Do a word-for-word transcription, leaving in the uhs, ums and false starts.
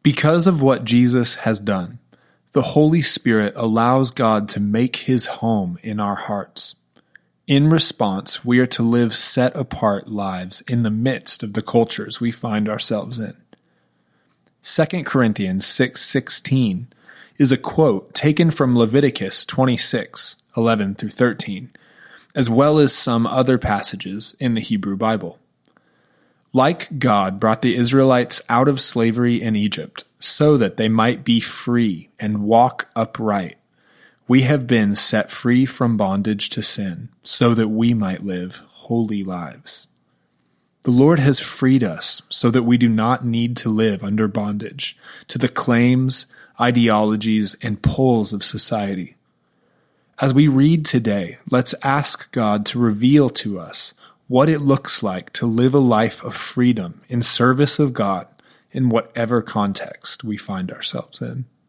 Because of what Jesus has done, the Holy Spirit allows God to make his home in our hearts. In response, we are to live set-apart lives in the midst of the cultures we find ourselves in. Second Corinthians six sixteen is a quote taken from Leviticus twenty-six eleven through thirteen, as well as some other passages in the Hebrew Bible. Like God brought the Israelites out of slavery in Egypt so that they might be free and walk upright, we have been set free from bondage to sin so that we might live holy lives. The Lord has freed us so that we do not need to live under bondage to the claims, ideologies, and pulls of society. As we read today, let's ask God to reveal to us what it looks like to live a life of freedom in service of God in whatever context we find ourselves in.